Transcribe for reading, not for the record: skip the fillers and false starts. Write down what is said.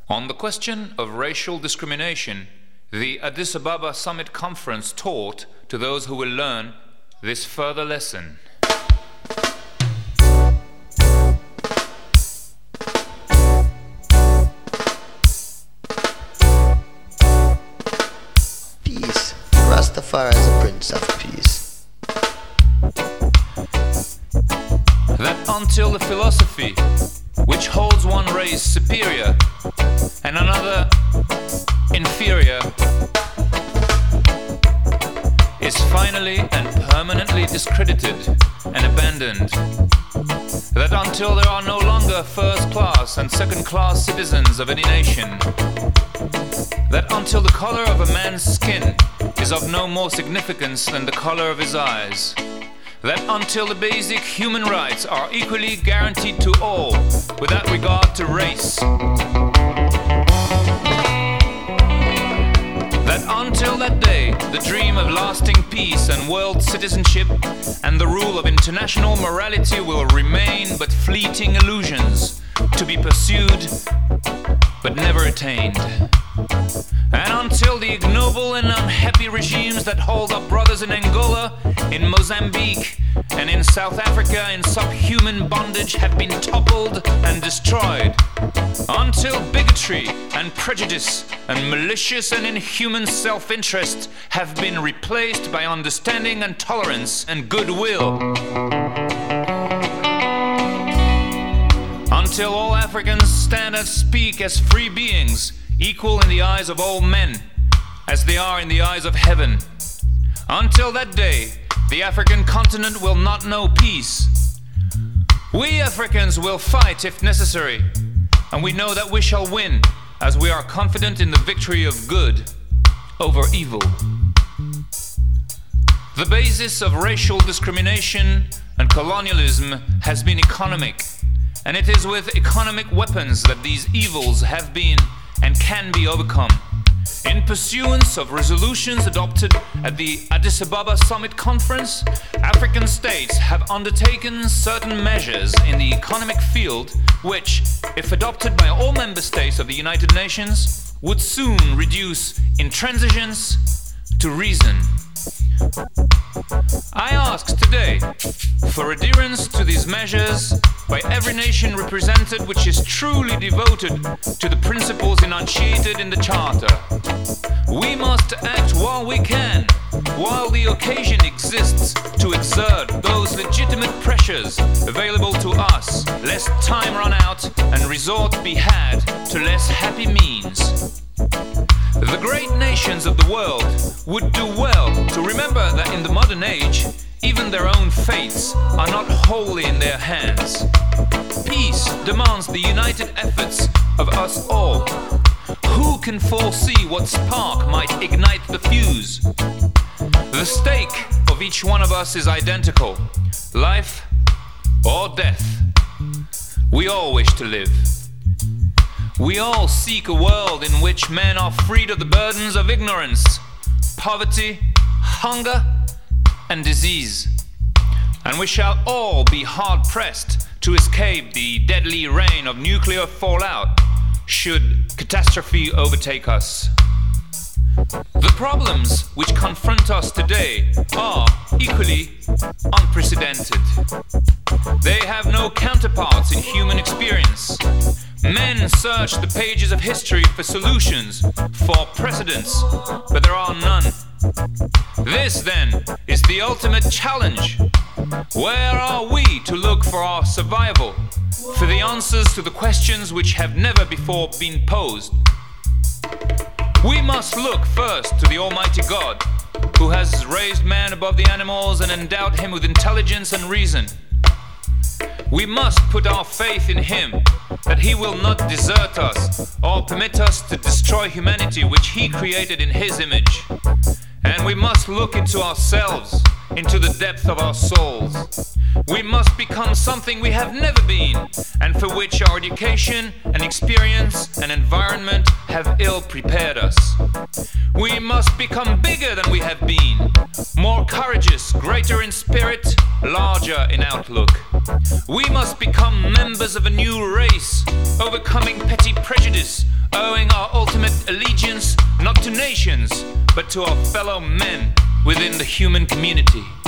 On the question of racial discrimination, the Addis Ababa Summit Conference taught to those who will learn this further lesson. Peace. Rastafari is a prince of peace. That until the philosophy which holds one race superior and another inferior is finally and permanently discredited and abandoned, that until there are no longer first-class and second-class citizens of any nation, that until the color of a man's skin is of no more significance than the color of his eyes, that until the basic human rights are equally guaranteed to all without regard to race, that until that day the dream of lasting peace and world citizenship and the rule of international morality will remain but fleeting illusions to be pursued but never attained. And until the ignoble and unhappy regimes that hold our brothers in Angola, in Mozambique, and in South Africa in subhuman bondage have been toppled and destroyed, until bigotry and prejudice and malicious and inhuman self-interest have been replaced by understanding and tolerance and goodwill, until all Africans stand and speak as free beings, equal in the eyes of all men, as they are in the eyes of heaven. Until that day, the African continent will not know peace. We Africans will fight if necessary, and we know that we shall win, as we are confident in the victory of good over evil. The basis of racial discrimination and colonialism has been economic, and it is with economic weapons that these evils have been and can be overcome. In pursuance of resolutions adopted at the Addis Ababa Summit Conference, African states have undertaken certain measures in the economic field which, if adopted by all member states of the United Nations, would soon reduce intransigence to reason. I ask today for adherence to these measures by every nation represented which is truly devoted to the principles enunciated in the Charter. We must act while we can, while the occasion exists to exert those legitimate pressures available to us, lest time run out and resort be had to less happy means. The great nations of the world would do well to remember that in the modern age, even their own fates are not wholly in their hands. Peace demands the united efforts of us all. Who can foresee what spark might ignite the fuse? The stake of each one of us is identical: life or death. We all wish to live. We all seek a world in which men are freed of the burdens of ignorance, poverty, hunger, and disease. And we shall all be hard-pressed to escape the deadly rain of nuclear fallout should catastrophe overtake us. The problems which confront us today are equally unprecedented. They have no counterparts in human experience. Men search the pages of history for solutions, for precedents, but there are none. This, then, is the ultimate challenge. Where are we to look for our survival, for the answers to the questions which have never before been posed? We must look first to the Almighty God, who has raised man above the animals and endowed him with intelligence and reason. We must put our faith in him, that he will not desert us or permit us to destroy humanity which he created in his image. And we must look into ourselves, into the depth of our souls. We must become something we have never been, and for which our education and experience and environment have ill prepared us. We must become bigger than we have been, more courageous, greater in spirit, larger in outlook. We must become members of a new race, overcoming petty prejudice, owing our ultimate allegiance not to nations, but to our fellow men within the human community.